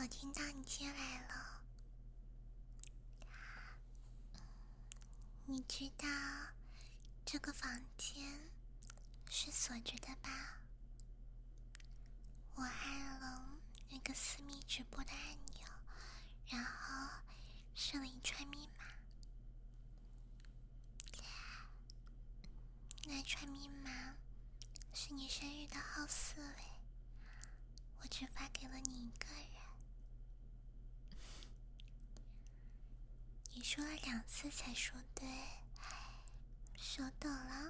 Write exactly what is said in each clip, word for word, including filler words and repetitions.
我听到你进来了。你知道这个房间是锁着的吧？我按了那个私密直播的按钮，然后设了一串密码。那串密码是你生日的号四位，我只发给了你一个人。你说了两次才说对，收到了。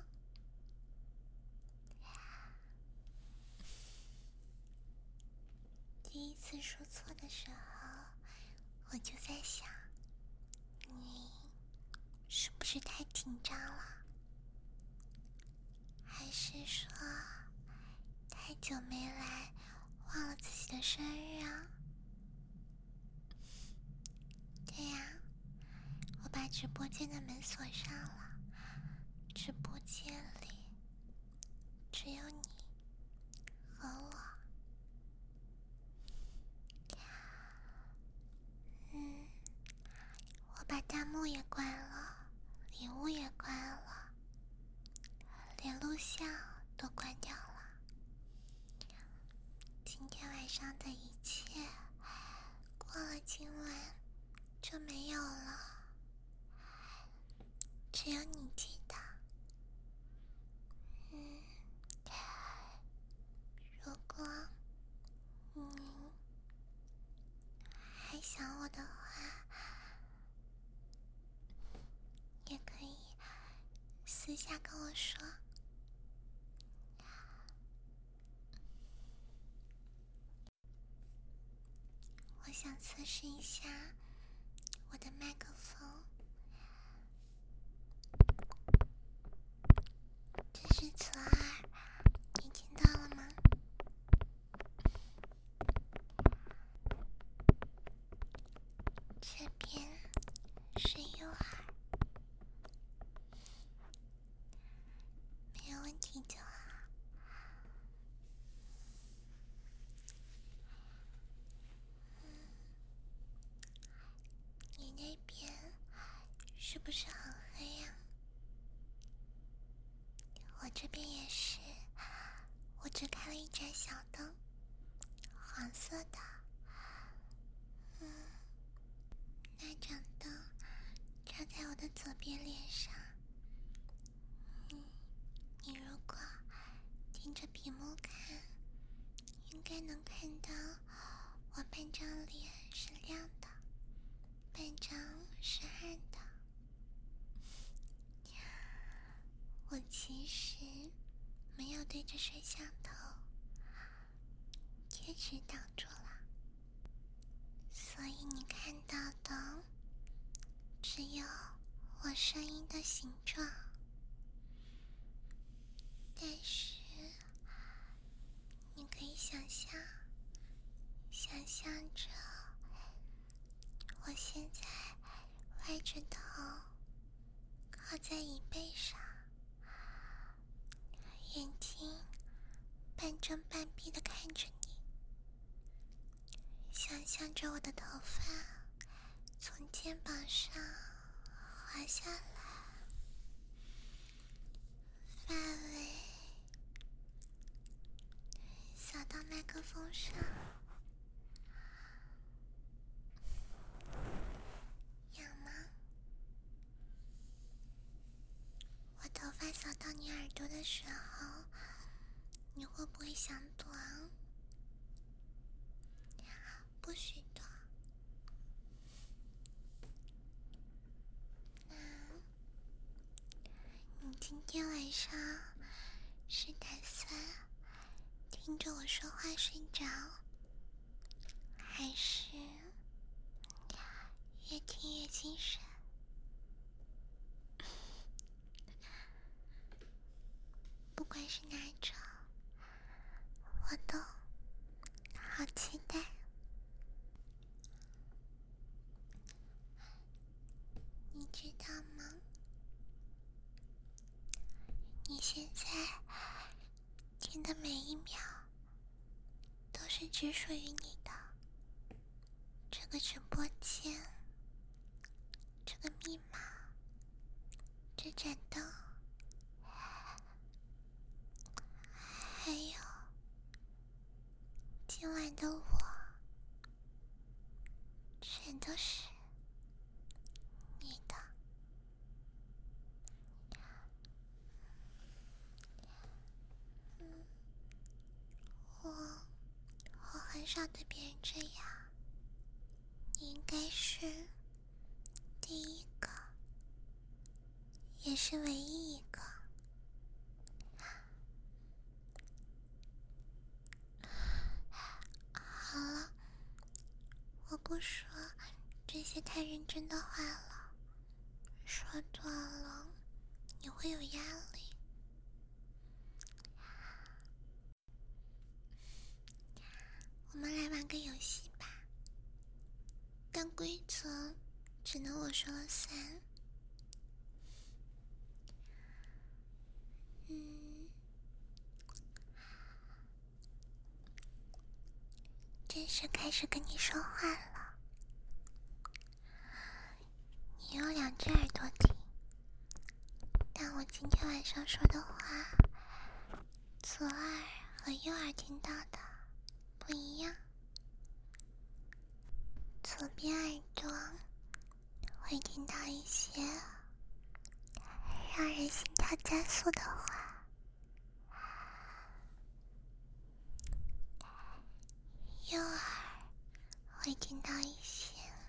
第一次说错的时候，我就在想，你是不是太紧张了？还是说太久没来，忘了自己的生日啊？对呀，我把直播间的门锁上了，直播间里只有你和我。嗯，我把弹幕也关了，礼物也关了，连录像都关掉了。今天晚上的一切，过了今晚就没有了，只有你记得。嗯，如果你还想我的话，也可以私下跟我说。我想测试一下我的麦克风，这是侧耳，你听到了吗？这边是右耳，没有问题就好。你那边是不是很黑呀？我这边也是，我只开了一盏小灯，黄色的。嗯，那盏灯照在我的左边脸上。嗯，你如果盯着屏幕看，应该能看到我半张脸是亮的，半张是暗的。我其实没有对着摄像头，贴纸挡住了，所以你看到的只有我声音的形状。但是你可以想象，想象着我现在歪着头靠在椅背上，眼睛半睁半闭地看着你，想象着我的头发从肩膀上滑下来，发尾扫到麦克风上，痒吗？我头发扫到你耳朵的时候，你会不会想躲啊？不许躲。那你今天晚上是打算听着我说话睡着，还是越听越精神？不管是哪一种，我都好期待。你知道吗？你现在听的每一秒都是只属于你的。 个直播间，这个密码，这盏灯，还有今晚的我，全都是你的。嗯，我我很少对别人这样，你应该是第一个，也是唯一一个。好了，我不说这些太认真的话了，说多了你会有压力。我们来玩个游戏吧，但规则只能我说了算。嗯，正式开始跟你说话了。你有两只耳朵听，但我今天晚上说的话，左耳和右耳听到的不一样。左边耳朵会听到一些让人心跳加速的话，右耳会听到一些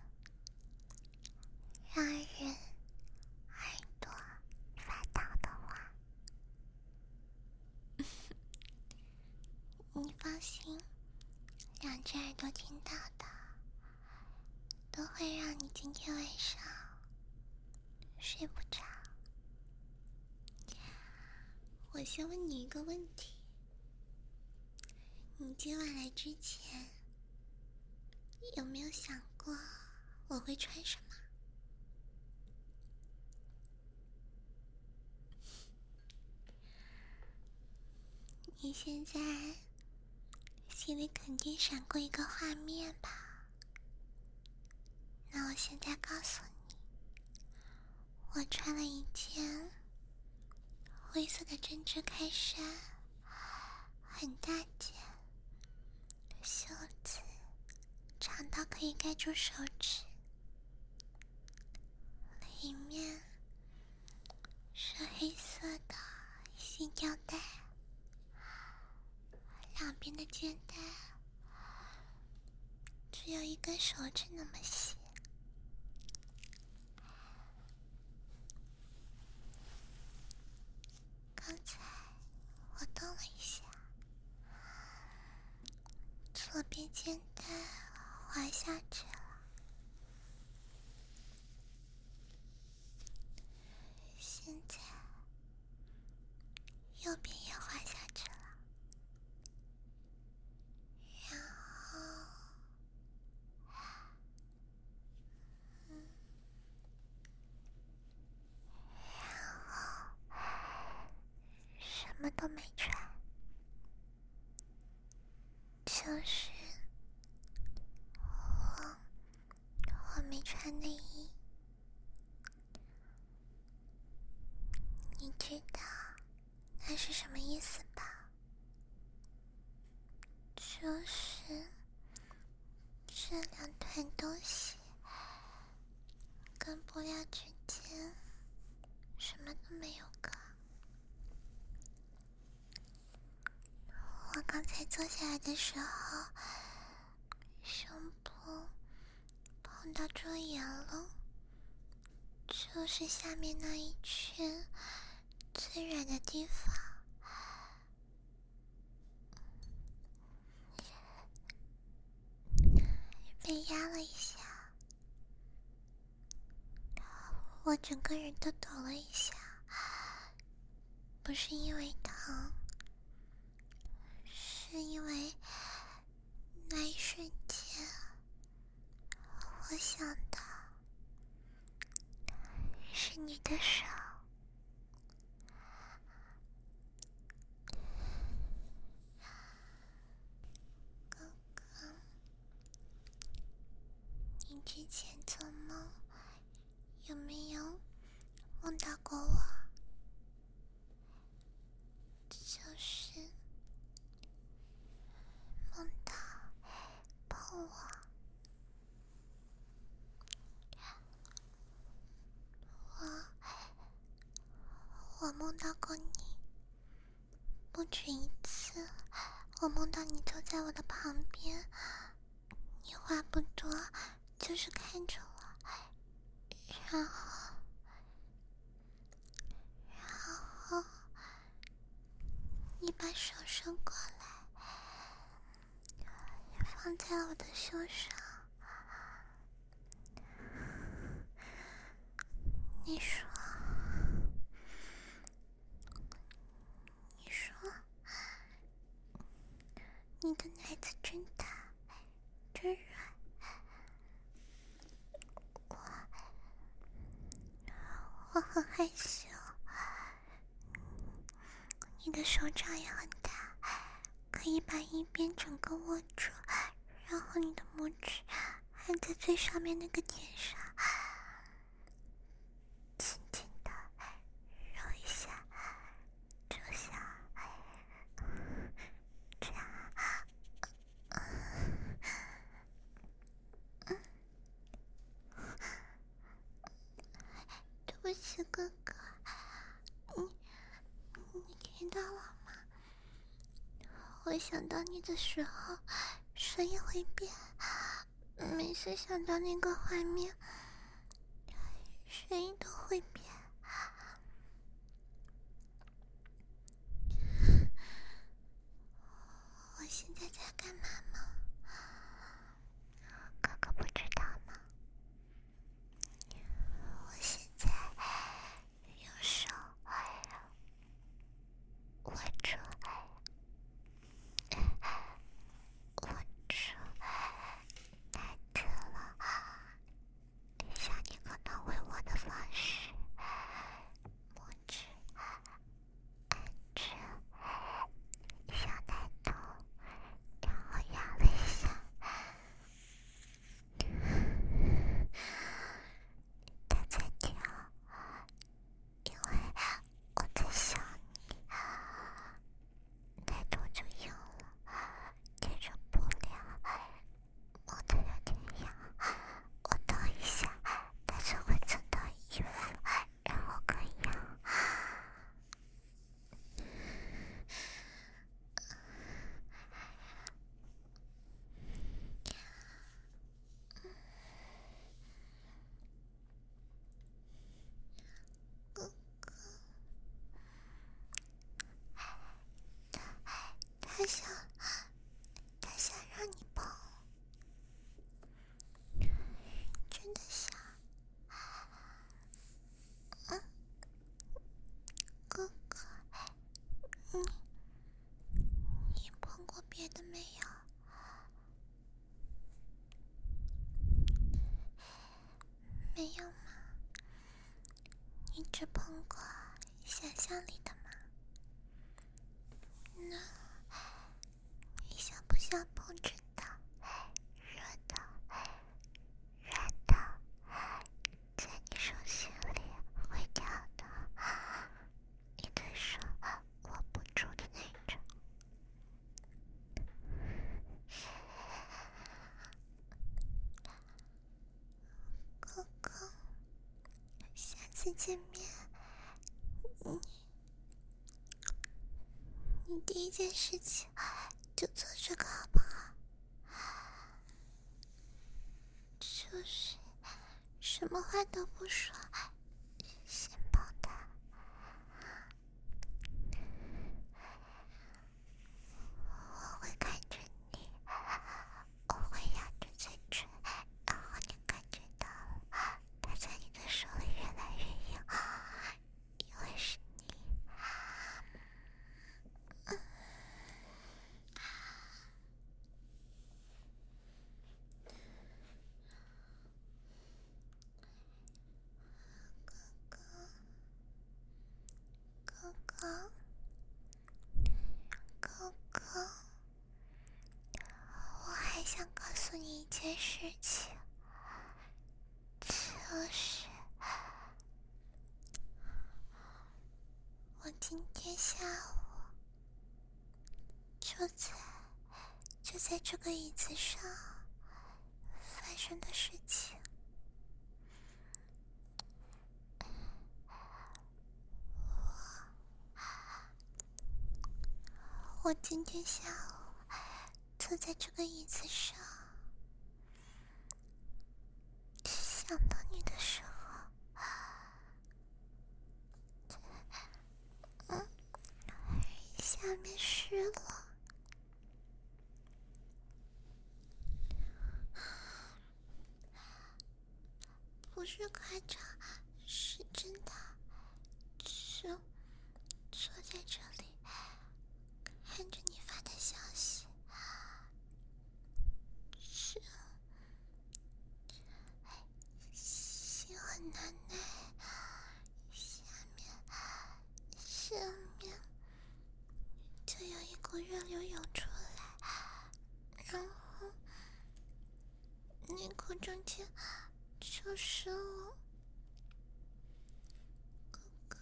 让人耳朵发烫的话。你放心，两只耳朵听到的都会让你今天晚上睡不着。我先问你一个问题，你今晚来之前有没有想过我会穿什么？你现在心里肯定闪过一个画面吧？那我现在告诉你，我穿了一件灰色的针织开衫，很大件，袖子长到可以盖住手指，里面是黑色的细吊带，两边的肩带只有一根手指那么细。刚才我动了一下，左边肩带滑下去了，现在右边也滑下去了，然后嗯然后什么都没穿，就是我我没穿内衣。你知道那是什么意思吧？就是这两团东西跟布料之间什么都没有隔。我刚才坐下来的时候，胸部碰到桌沿了，就是下面那一圈最软的地方，被压了一下，我整个人都抖了一下，不是因为疼，是因为那一瞬间我想到是你的手。刚刚之前做梦有没有梦到过我？就是梦到碰我，我我梦到过你不止一次，我梦到你坐在我的旁边，你话不多，就是看着我，然后然后你把手伸过来，放在我的胸上，你说你说你的奶子真大真软，我我很害羞，你的手掌也很大，可以把一边整个握住，然后你的拇指按在最上面那个点上，轻轻的揉一下这下这样，对不起哥哥，你你听到了吗？我想到你的时候声音会变，每次想到那个画面声音都会变。我现在在干嘛吗？哥哥不知道吗？我现在用手握住握住奶子了，像你可能会我的方式，拇指按着小奶头，然后压了一下，它在跳，因为我在想你，奶头就硬了，贴着布料，摸得有点痒，我抖一下，它就会蹭到衣服，然后更痒。哥哥，他想，他想让你碰，真的想。嗯，哥哥，你你碰过别的没有？没有吗？你只碰过想象里的吗？那你想不想碰真的？热的，软的，在你手心里会跳的，一对手握不住的那种。哥哥，下次见面，你你第一件事情就做这个好不好？就是什么话都不说，先碰他。我会看着你，我会咬着嘴唇，然后你感觉到了，它在你的手里越来越硬，因为是你。嗯，哥哥，哥哥，我还想告诉你一件事情。 是，我今天下午就在就在这个椅子上发生的事情。我今天下午坐在这个椅子上，想到你的时候，嗯，下面湿了。不是夸张，是真的。就坐在这里，看着你发的消息，是心很难耐，下面下面就有一股热流涌出来，然后内裤中间就是我。哥哥，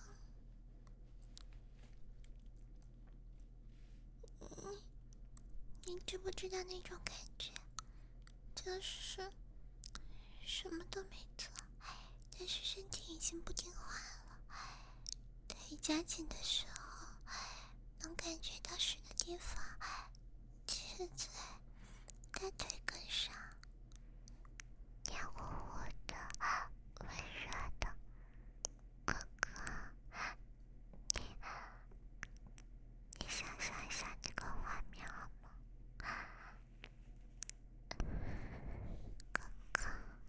你你知不知道那种感觉？就是什么都没做，但是身体已经不听话了。腿夹紧的时候，能感觉到湿的地方是在大腿根上，黏糊糊的，温热的。哥哥，你你想象一下这个画面好吗？哥哥，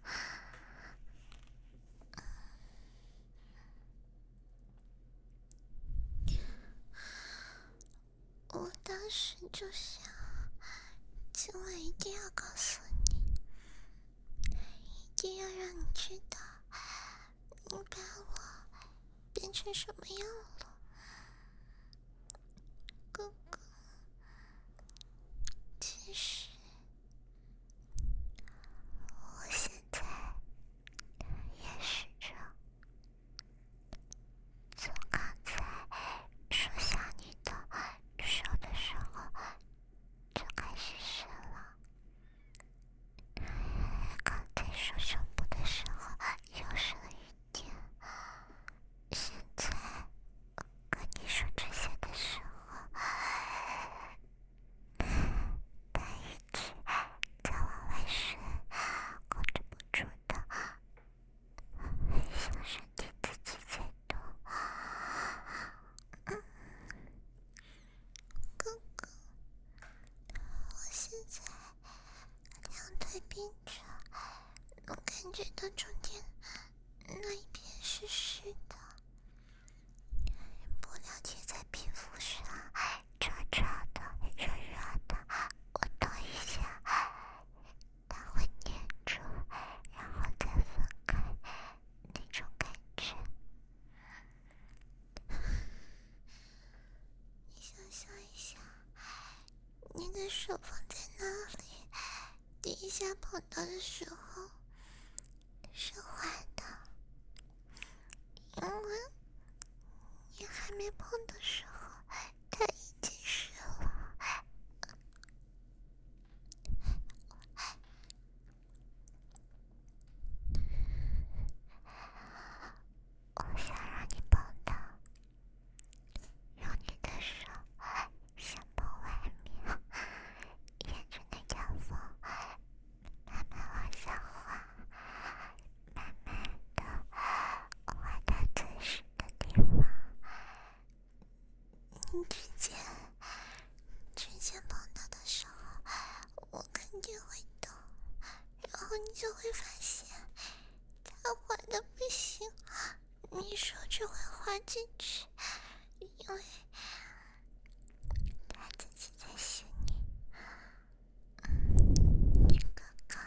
我当时就想，今晚一定要告诉你，一定要让你知道，你把我变成什么样了。哥哥，其实我现在也试着从刚才说想你的手的时候就开始试了，刚才说胸部的时候又试了一点，现在跟你说这些的时候，他一直在往外伸，控制不住的，很想身体自己在动。嗯，哥哥，我现在两腿并着，能感觉到中间那一片是湿的，布料贴在皮肤上，灼灼的，热热的，我动一下，它会粘住，然后再分开，那种感觉。你想象一下，你的手放在那里，第一下碰到的时候是滑的，因为你还没碰的时候它已经湿了。我想让你碰到，用你的手先碰外面，沿着那条缝慢慢往下滑，慢慢的滑到最湿的地方。你之前之前碰到的时候，我肯定会动，然后你就会发现它滑的不行，你手就会滑进去，因为他自己在洗你。嗯，哥哥，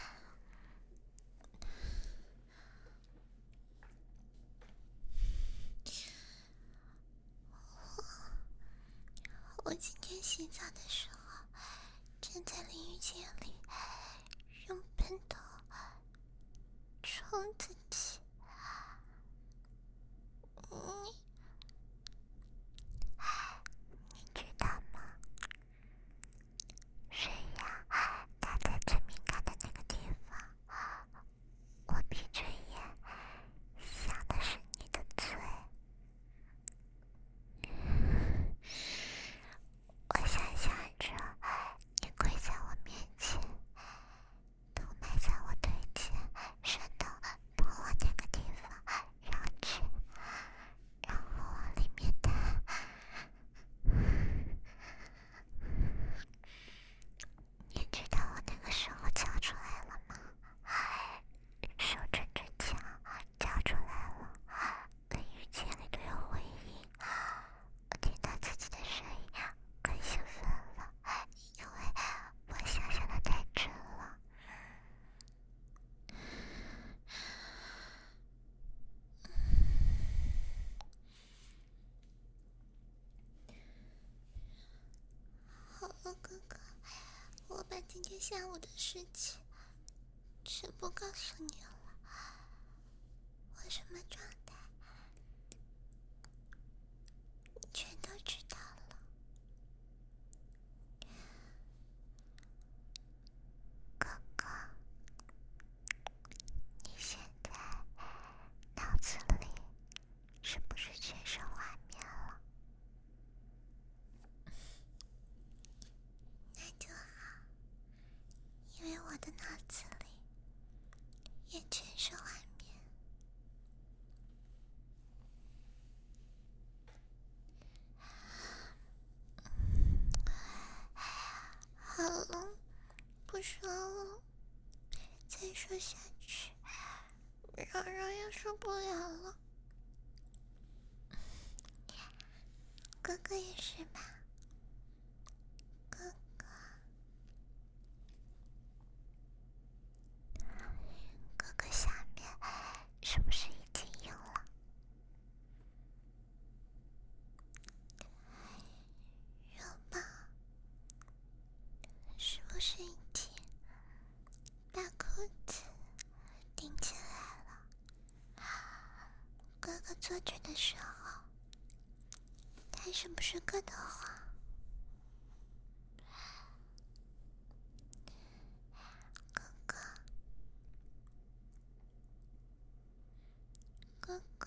我今天洗澡的时候，站在淋浴间里，用喷头冲碰自己。你，你知道吗？水呀，它在最敏感的那个地方，我闭着眼，想的是你的嘴。我想象着你跪在我面前，头埋在我腿间，舌头碰我那个地方，绕去，然后往里面弹。你知道我那个时候叫出来了吗？手指着墙叫出来了，连语气里都有回音。我听到自己的声音更兴奋了，因为我想象的太真了。好了，哥哥，我把今天下午的事情全部告诉你了。我什么状态，你全都知道了。哥哥，你现在脑子里是不是全是画面了？那就好，因为我的脑子里也全是画面。好了，不说了，再说下去，柔柔要受不了了。哥哥也是吧？哥哥，哥哥下面是不是已经硬了？肉棒是不是已经把裤子顶起来了？哥哥坐着的时候，他是不是硌得慌？哥哥，哥哥，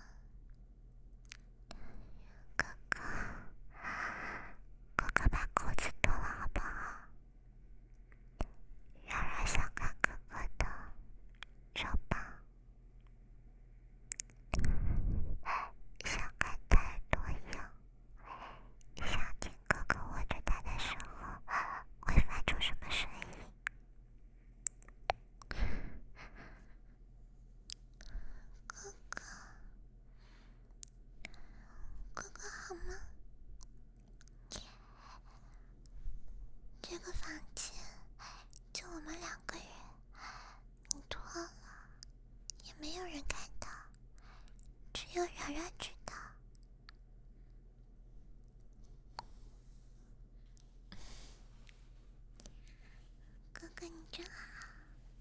哥哥，哥哥把裤子脱了好不好？柔柔想看哥哥的肉棒，想看他多硬，想听哥哥握着他的时候会发出什么声音。哥哥，哥哥好吗？这个房间就我们两个人，你脱了也没有人看到，只有柔柔知道。哥哥你真好。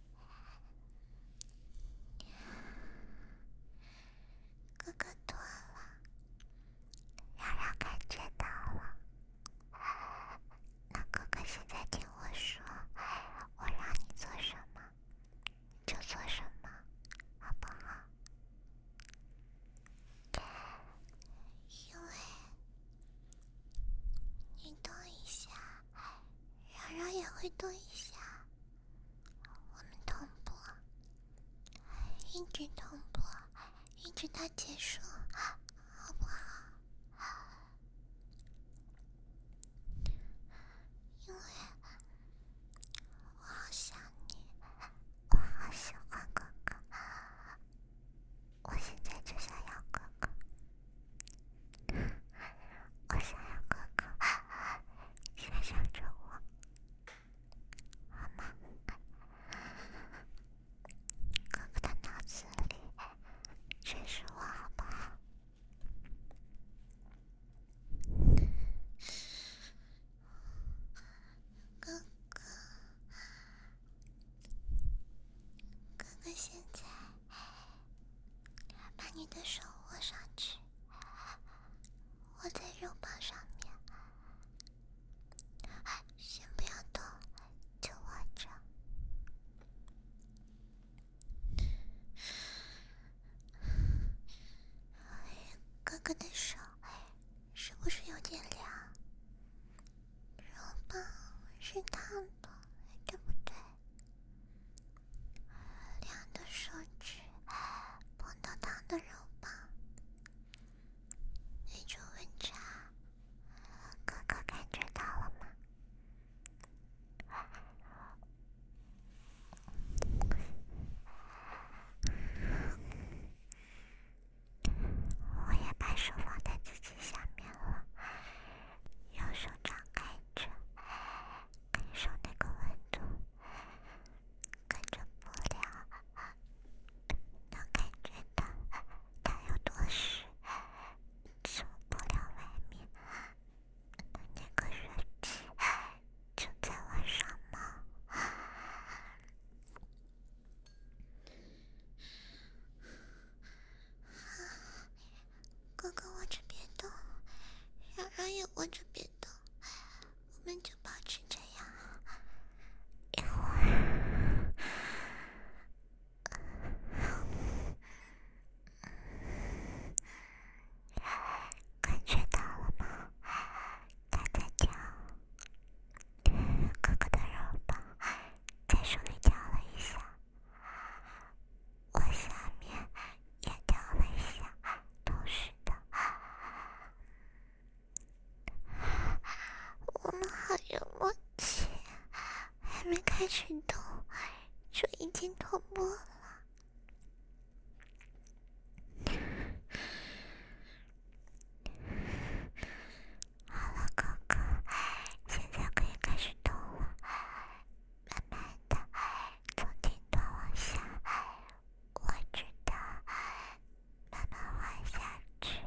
哥哥脱了，柔柔感觉到了。那哥哥现在听我说，我让你做什么就做什么，好不好？因为你动一下，柔柔也会动一下，我们同步，一直同步，一直到结束，好不好？因为我好想你，我好喜欢哥哥，我现在就想要哥哥，我想要哥哥，想象着我，好吗？哥哥的脑子里全是我，好不好？ 握着别动，我们就保持这样。一会儿，感觉到了吗？他在跳，哥哥的肉棒在手里跳了一下，我下面也跳了一下，同时的。我们好有默契，还没开始动，就已经同步了。好了，哥哥，现在可以开始动了，慢慢的从顶端往下，我知道，慢慢滑下去。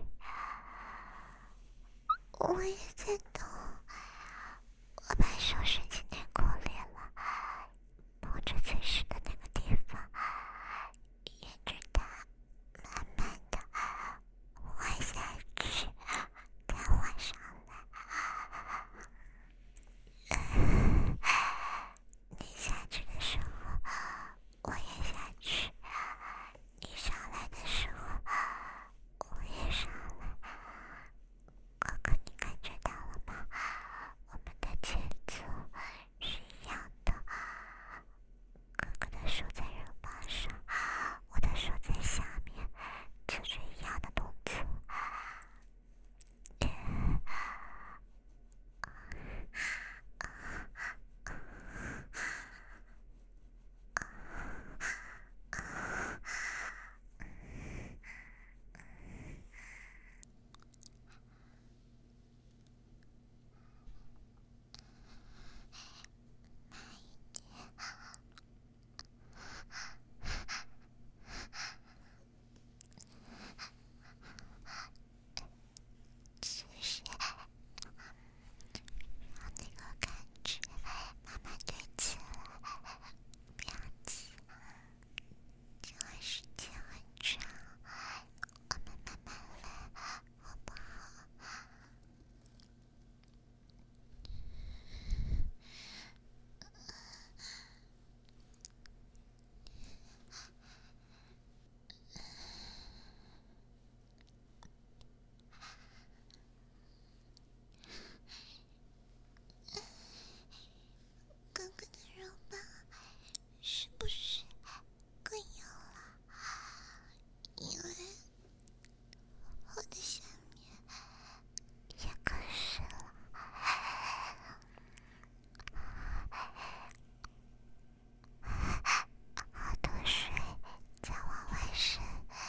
我也在动，我把手伸进内裤里了，摸着最湿的那个地方，沿着它慢慢的滑下去，再滑上来。你下去的时候，我也下去；你上来的时候，我也上来。哥哥，你感觉到了吗？我们的节奏是一样的。哥哥的手在肉棒上，我的手在下面，做着一样的动作。是不是让那个感觉慢慢对起来？不要急，这会时间很长，我们慢慢来，好不好？哥哥的肉棒是不是更有了？因为我的下面也更湿了。好多水在往外渗。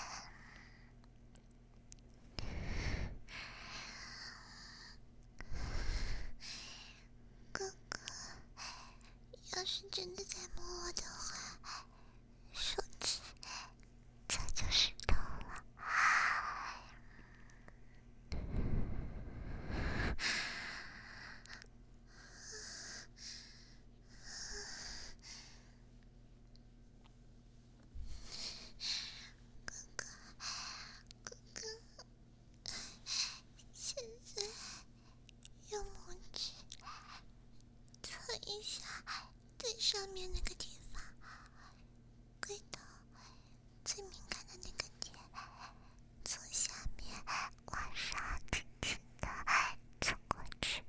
哥哥，要是真的在摸我的话，手指早就湿透了。哥哥，哥哥，现在用拇指搓一下最上面那个地方，龟头最敏感的那个点，从下面往上轻轻的搓过去。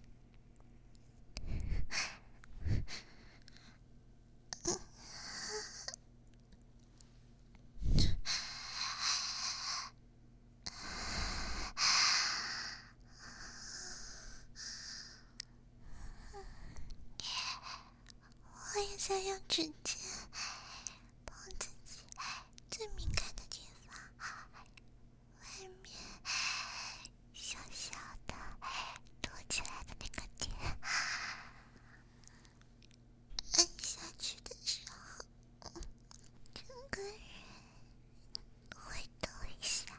我也在用指尖碰自己最敏感的地方，外面小小的凸起来的那个点，按下去的时候，整个人会抖一下。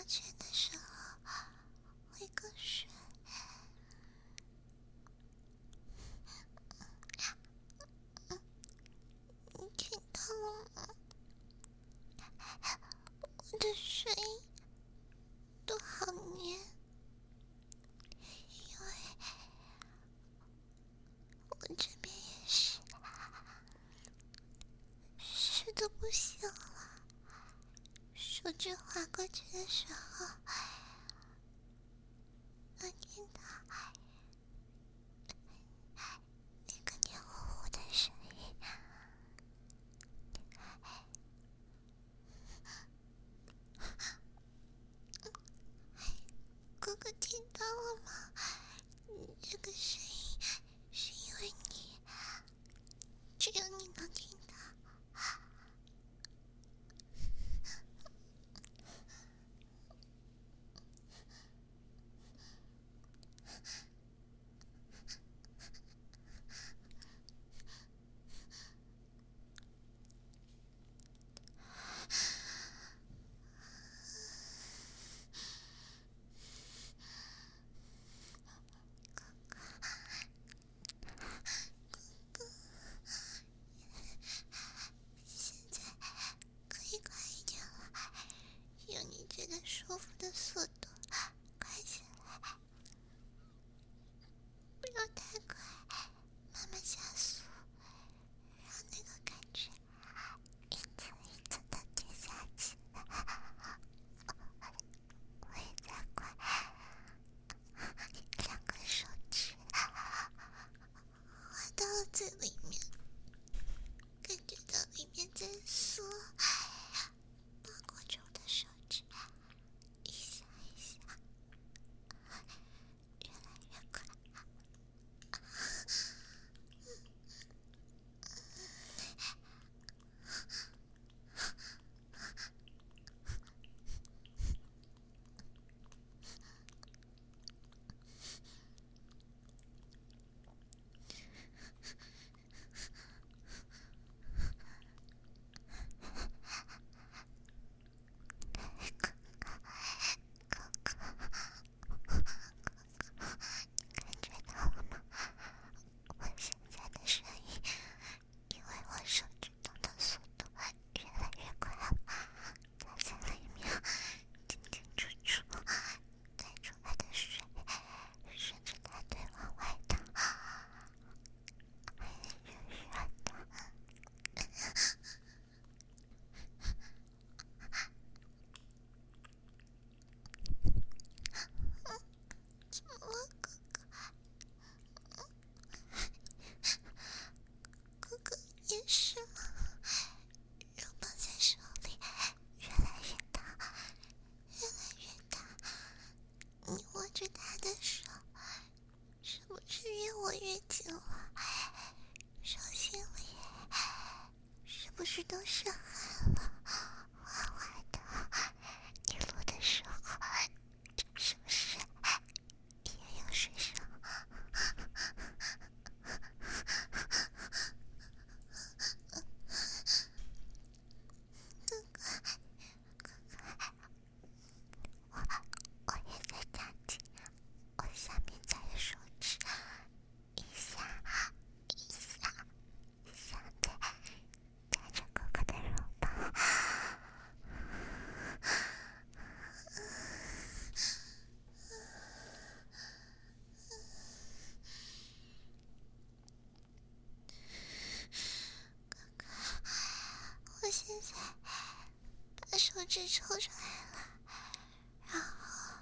去的时候会更顺。你听到了吗？我的声音都好黏，因为我这边也是湿的不行了，手指划过去的时候，能听到那个黏糊糊的声音。哥哥听到了吗？这个声音是因为你，只有你能听到。现在可以快一点了，用你觉得舒服的速度，快起来，不要太快，慢慢加速，让那个感觉一层一层的叠下去。我也在快，两个手指滑到了最里面，感觉到里面在缩，包裹着我的手指，一下一下，越来越快。感觉到了吗？我现在的声音，因为我手指动的速度越来越快了，它在里面进进出出，带出来的水顺着大腿往外淌，热热的。怎么了，哥哥？哥哥也是吗？肉棒在手里越来越大，越来越大。你握着他的手，是不是越握越紧了？手心里是不是都是汗了？滑滑的，你撸的时候是不是也有水声？哥哥，哥哥，我我也在加紧，我下面加的手指，一下一下一下的夹着哥哥的肉棒。我现在把手指抽出来了，然后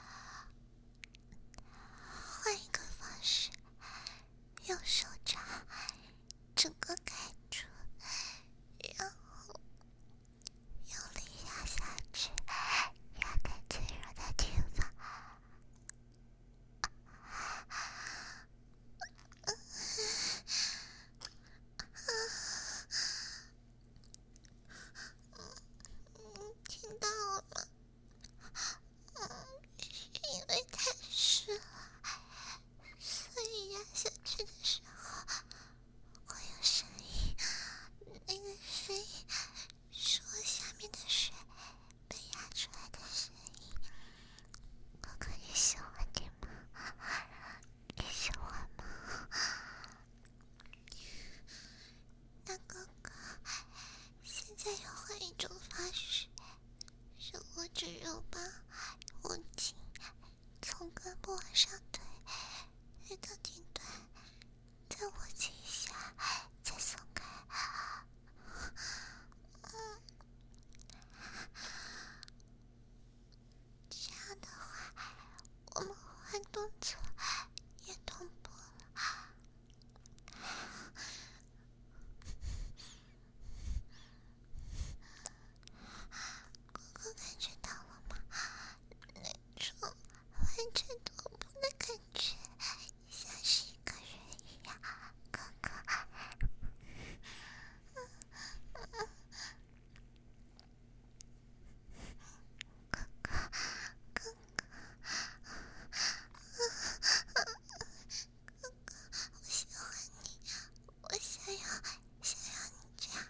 换一个方式，用手掌整个盖住，然后用力压下去，压在最弱的地方。听到了吗？ 发时，手握着肉棒，握紧，从根部往上推，推到顶端，再握紧一下，再松开。嗯，这样的话，我们换动作也同步了。哥哥感觉到了吗？那种完全同步的感觉，像是一个人一样。哥哥，哥哥，哥哥，我喜欢你，我想要，想要你这样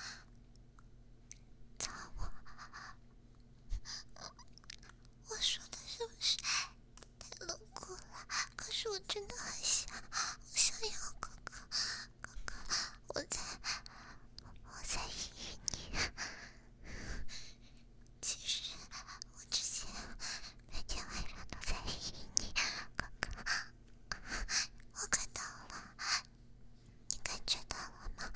操我。我说的是不是太露骨了？可是我真的很想，我想要哥哥，哥哥，我在，我在依依你。其实我之前每天晚上都在依依你，哥哥，我看到了，你感觉到了吗？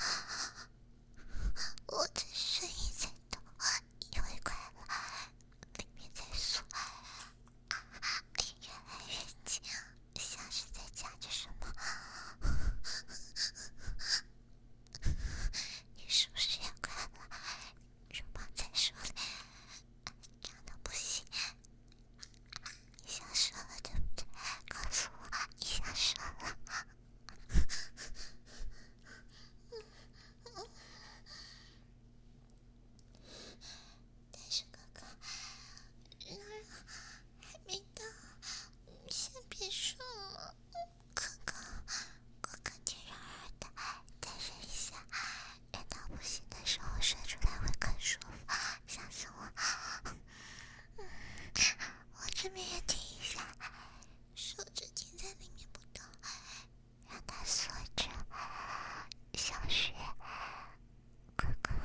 我的声音在抖，因为快了，里面在缩，越来越紧，像是在夹着什么。你是不是也快了？肉棒在手里，痒的不行。你想射了对不对？告诉我，你想射了。但是哥哥，人儿还没到，先别射嘛。哥哥，哥哥挺软软的，再忍一下，忍到不行的时候射出来会更舒服，相信我。嗯，我这边也停一下，手指停在里面不动，让它锁着。小穴，哥哥，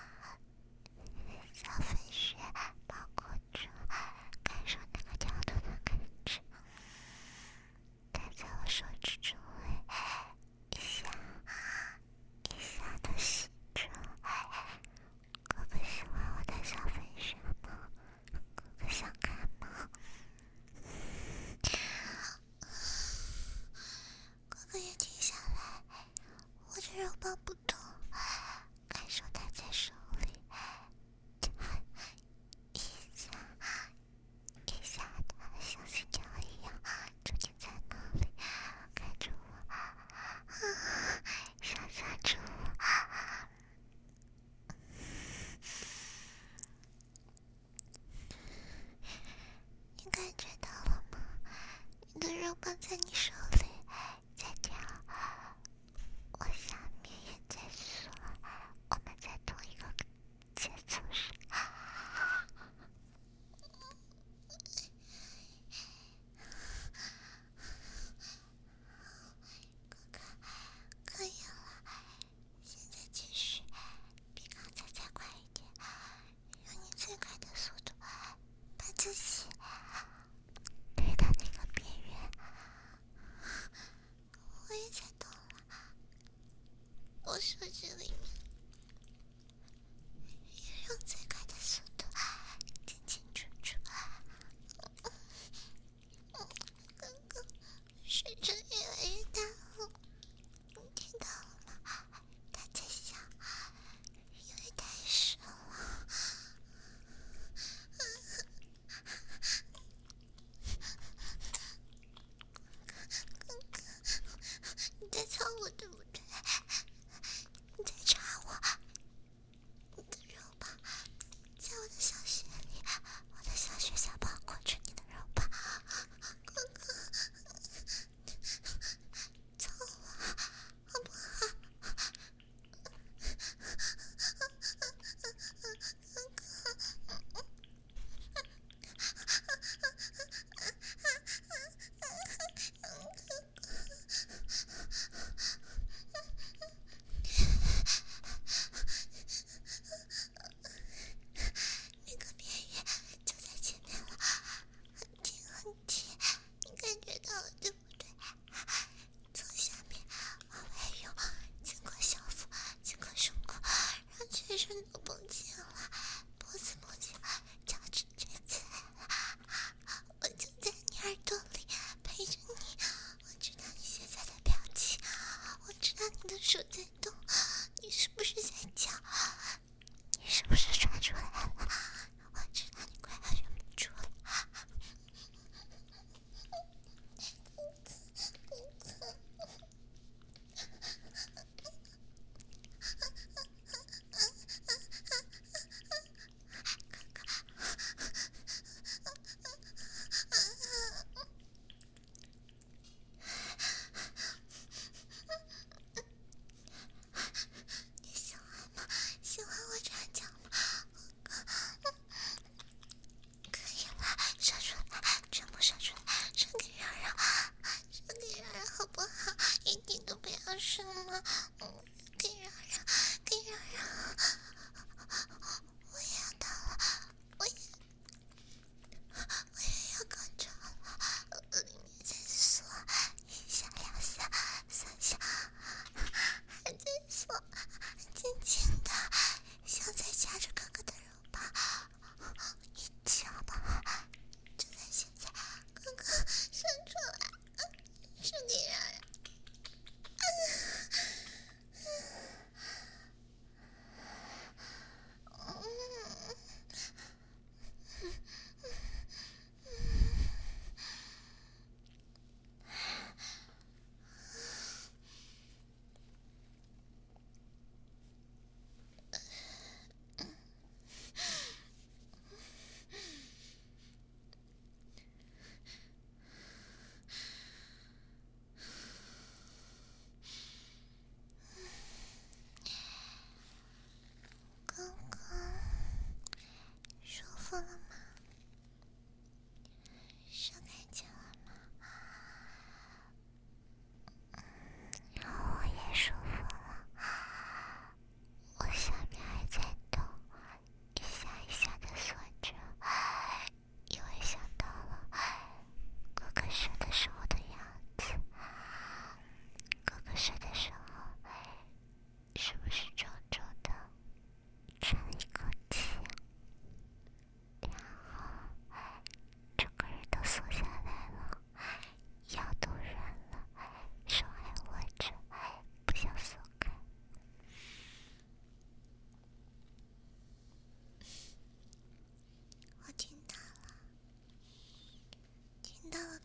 小飞穴包裹着，感受那个挑逗的感觉。再在我手指周围一下一下的吸着。哥哥喜欢我的小飞穴吗？哥哥想看吗？哥哥也停下来，握着肉棒不动，感受它在手里一下一下的，像心跳一样，究竟在哪里？看着我，想象着我。你感觉到了吗？你的肉棒在你手里在跳，我下面也在缩，我们在同一个节奏上。哥哥，可以了，现在继续，比刚才再快一点，用你最快的速度把自己推到那个边缘。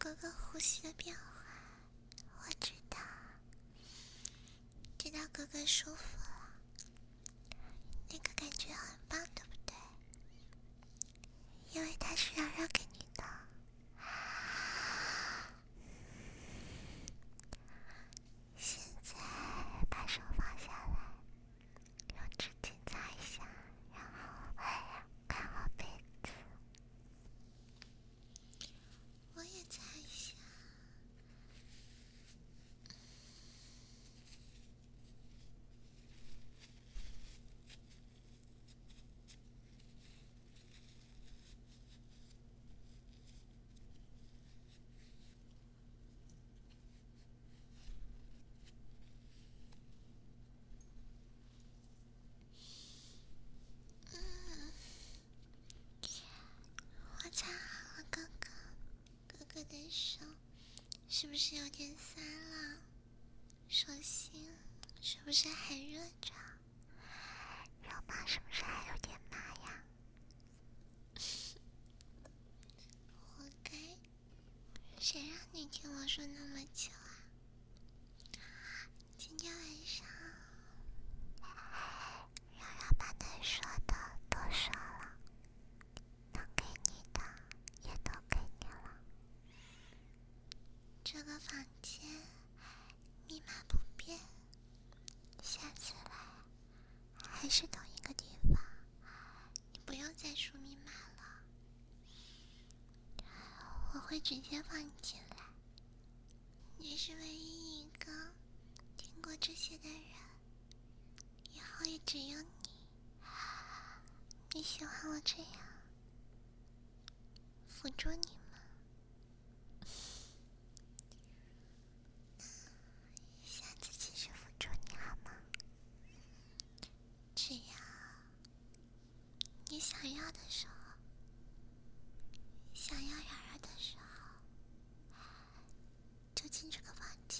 哥哥呼吸的变化，我知道，知道哥哥舒服了，那个感觉很棒，对不对？因为他是让让给你的。现在把手放下来，用纸巾擦一下，然后看好被子。我也擦一下。我擦好了哥哥，哥哥的手是不是有点酸了？手心是不是还热着？肉棒是不是还有点麻呀？活该，谁让你听我说那么久啊？今天晚上让让把能说的都说了，能给你的也都给你了。这个房间密码不变，下次来还是同一个地方，你不用再输密码了，我会直接放你进来。你是唯一一个听过这些的人，以后也只有你。你喜欢我这样辅助你吗？下次继续辅助你好吗？只要你想要的时候，想要软软的时候，就进这个房间，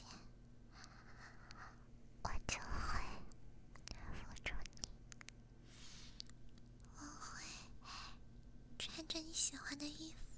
我就会辅助你。我会穿着你喜欢的衣服，